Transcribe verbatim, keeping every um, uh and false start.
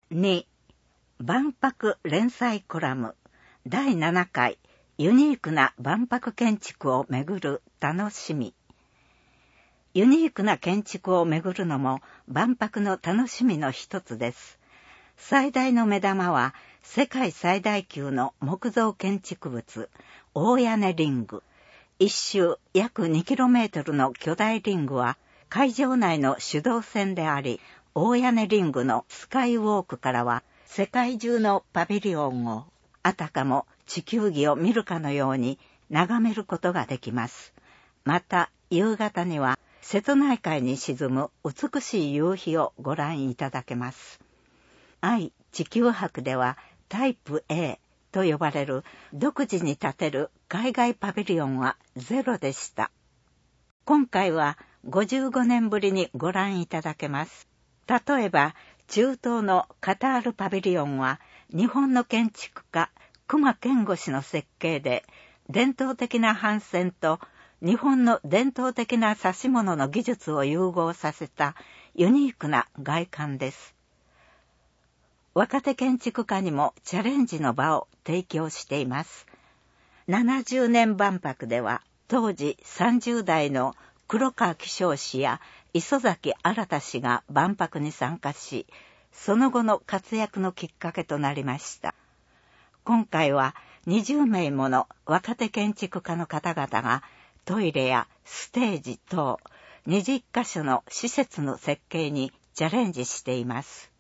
に、万博連載コラムだいななかいユニークな万博建築をめぐる楽しみ。ユニークな建築をめぐるのも万博の楽しみの一つです。最大の目玉は世界最大級の木造建築物、大屋根リング。一周約にキロメートルの巨大リングは会場内の主導線であり、大屋根リングのスカイウォークからは世界中のパビリオンをあたかも地球儀を見るかのように眺めることができます。また夕方には瀬戸内海に沈む美しい夕日をご覧いただけます。愛・地球博ではタイプ A と呼ばれる独自に建てる海外パビリオンはゼロでした。今回はごじゅうごねんぶりにご覧いただけます。例えば中東のカタールパビリオンは日本の建築家隈研吾氏の設計で、伝統的な帆船と日本の伝統的な指物の技術を融合させたユニークな外観です。若手建築家にもチャレンジの場を提供しています。ななじゅうねん万博では当時さんじゅうだいの黒川紀章氏や磯崎新氏が万博に参加し、その後の活躍のきっかけとなりました。今回はにじゅうめいもの若手建築家の方々がトイレやステージ等にじゅっかしょの施設の設計にチャレンジしています。